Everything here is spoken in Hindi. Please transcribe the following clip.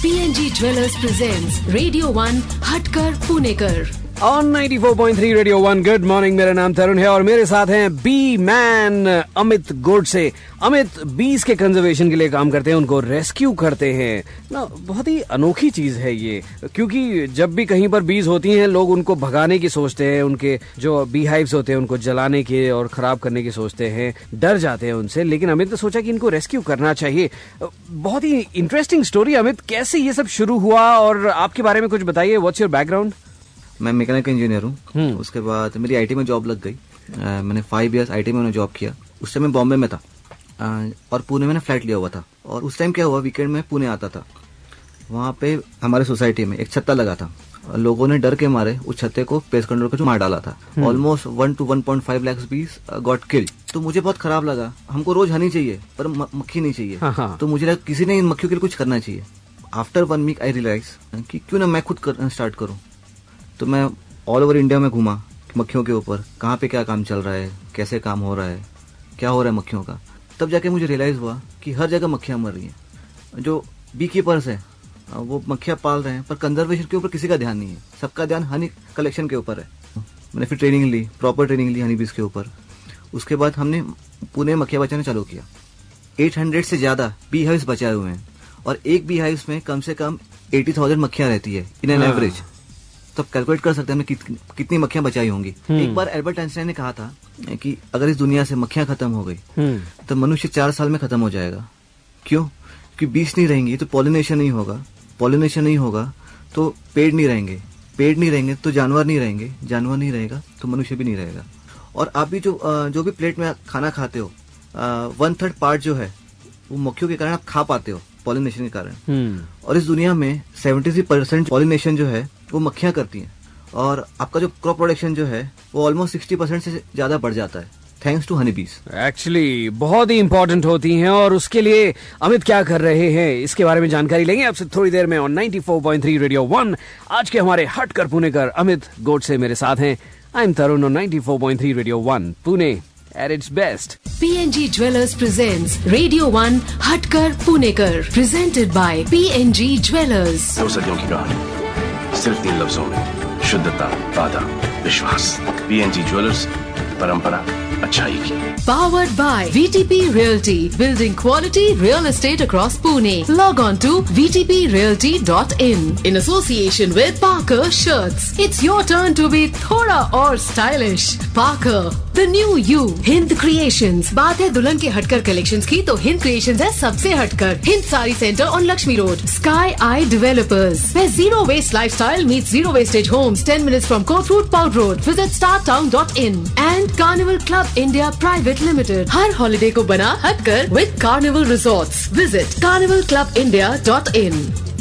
PNG Jewellers presents Radio 1 हटकर पुणेकर ऑन 94.3 रेडियो 1। गुड मॉर्निंग, मेरा नाम तरुण है और मेरे साथ हैं bee man Amit Godse. Amit bees के कंजर्वेशन के लिए काम करते हैं, उनको रेस्क्यू करते हैं ना। बहुत ही अनोखी चीज है ये, क्योंकि जब भी कहीं पर बीज होती हैं लोग उनको भगाने की सोचते हैं, उनके जो बी हाइव्स होते हैं उनको जलाने के और खराब करने की सोचते हैं, डर जाते हैं उनसे। लेकिन अमित ने सोचा कि इनको रेस्क्यू करना चाहिए। बहुत ही इंटरेस्टिंग स्टोरी। अमित, कैसे ये सब शुरू हुआ और आपके बारे में कुछ बताइए। What's your background? मैं मैकेनिकल इंजीनियर हूँ। उसके बाद मेरी आईटी में जॉब लग गई। मैंने 5 इयर्स आईटी में जॉब किया। उस टाइम मैं बॉम्बे में था और पुणे में फ्लैट लिया हुआ था। और उस टाइम क्या हुआ, वीकेंड में पुणे आता था। वहाँ पे हमारे सोसाइटी में एक छत्ता लगा था। लोगों ने डर के मारे उस छत्ते को पेस्ट कंट्रोल को मार डाला था। Almost 1 to 1.5 lakhs bees got killed। तो मुझे बहुत खराब लगा। हमको रोज हनी चाहिए पर मक्खी नहीं चाहिए। तो मुझे लगा किसी ने इन मक्खियों के लिए कुछ करना चाहिए। आफ्टर 1 week आई रियलाइज कि क्यों ना मैं खुद स्टार्ट करूँ। तो मैं ऑल ओवर इंडिया में घूमा मक्खियों के ऊपर, कहाँ पे क्या काम चल रहा है, कैसे काम हो रहा है, क्या हो रहा है मक्खियों का। तब जाके मुझे रियलाइज हुआ कि हर जगह मक्खियाँ मर रही हैं। जो बी कीपर्स हैं वो मक्खियाँ पाल रहे हैं पर कंजर्वेशन के ऊपर किसी का ध्यान नहीं है। सबका ध्यान हनी कलेक्शन के ऊपर है। मैंने फिर ट्रेनिंग ली, प्रॉपर ट्रेनिंग ली हनी बीज के ऊपर। उसके बाद हमने पुणे मक्खियाँ बचाना चालू किया। 800 से ज्यादा बी हाइव्स बचाए हुए हैं और एक बी हाइव्स में कम से कम 80,000 मक्खियाँ रहती है इन एन एवरेज। तो आप कैलकुलेट कर सकते हैं हमने कितनी मक्खियां बचाई होंगी। एक बार एल्बर्ट आइंस्टाइन ने कहा था कि अगर इस दुनिया से मक्खियां खत्म हो गई तो मनुष्य 4 साल में खत्म हो जाएगा। क्यों? क्योंकि बीज नहीं रहेंगी तो पॉलिनेशन नहीं होगा, पॉलिनेशन नहीं होगा तो पेड़ नहीं रहेंगे, पेड़ नहीं रहेंगे तो जानवर नहीं रहेंगे, जानवर नहीं रहेगा तो मनुष्य भी नहीं रहेगा। और आप भी जो भी प्लेट में खाना खाते हो 1/3 पार्ट जो है वो मक्खियों के कारण आप खा पाते हो, पॉलिनेशन के कारण। और इस दुनिया में 73% पॉलिनेशन जो है वो मक्खियां करती हैं और आपका जो क्रॉप प्रोडक्शन जो है वो ऑलमोस्ट 60% से ज्यादा बढ़ जाता है थैंक्स टू हनी बीज। एक्चुअली बहुत ही इंपॉर्टेंट होती हैं और उसके लिए अमित क्या कर रहे हैं इसके बारे में जानकारी लेंगे आपसे थोड़ी देर में ऑन 94.3 रेडियो 1। आज के हमारे हटकर पुणेकर अमित गोडसे मेरे साथ हैं। I am Tarun on 94.3 radio 1 Pune at its best. PNG Jewellers presents Radio 1 हटकर Punekar, presented by PNG Jewellers। 2 सदियों की कहानी सिर्फ 3 लफ्जों में, शुद्धता, वादा, विश्वास। PNG Jewellers, परंपरा अच्छाई की। Powered by VTP Realty, building quality real estate across Pune. Log on to vtprealty.in in association with Parker Shirts. It's your turn to be thoda और stylish. Parker, the new you. Hind Creations. बात है दुल्हन के हटकर कलेक्शंस की तो हिंद क्रिएशंस है सबसे हटकर। Hind sari centre on Laxmi Road. Sky Eye Developers, where zero waste lifestyle meets zero wastage homes. 10 minutes from Court Road, Pound Road. Visit startown.in and Carnival Club India Private Limited. हर हॉलिडे को बना हटकर with Carnival Resorts. Visit carnivalclubindia.in.